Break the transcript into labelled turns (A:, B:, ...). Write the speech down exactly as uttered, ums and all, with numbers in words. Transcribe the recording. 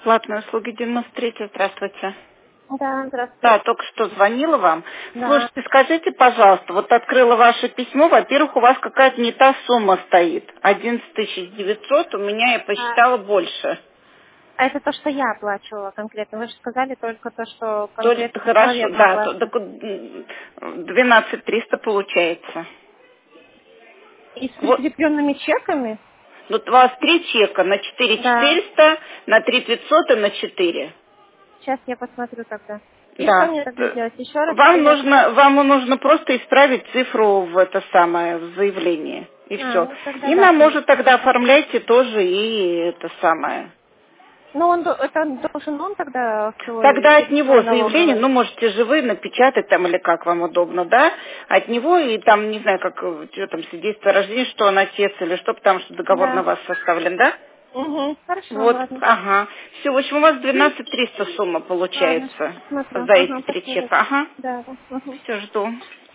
A: Платные услуги девяносто три. Здравствуйте.
B: Да, здравствуйте.
A: Да, только что звонила вам.
B: Да.
A: Слушайте, скажите, пожалуйста, вот открыла ваше письмо, во-первых, у вас какая-то не та сумма стоит. одиннадцать тысяч девятьсот, у меня я
B: А,
A: посчитала больше.
B: а это то, что я оплачивала конкретно. Вы же сказали только то, что
A: То ли
B: конкретно
A: хорошо,
B: человек
A: да, то,
B: оплачивает.
A: так, м, двенадцать тысяч триста получается.
B: И с
A: Вот,
B: прикрепленными чеками?
A: вот у вас три чека на четыре тысячи
B: Да.
A: четыреста, на три тысячи пятьсот и на четыре.
B: Сейчас я посмотрю тогда. И что
A: Да.
B: мне тогда
A: Э,
B: делать? Еще раз
A: Вам
B: перед...
A: нужно, вам нужно просто исправить цифру в это самое, в заявлении. И
B: А,
A: все.
B: ну тогда
A: И
B: да,
A: нам, может,
B: конечно.
A: тогда оформляйте тоже и это самое.
B: Ну, он, до- это должен он тогда свой
A: Тогда от него
B: пересылать
A: заявление,
B: налоговый.
A: ну, можете же вы напечатать там или как вам удобно, да? От него и там, не знаю, как, э, что там, свидетельство о рождении, что он отец или что, потому что договор на
B: Да.
A: вас составлен, да?
B: Угу. Хорошо,
A: Вот,
B: ладно.
A: ага. Все, в общем, у вас
B: М,
A: двенадцать тысяч триста сумма
B: Ладно,
A: получается
B: посмотрю.
A: за
B: Ага,
A: эти три
B: спасибо.
A: чека. Ага.
B: Да, да. Угу.
A: Все, жду.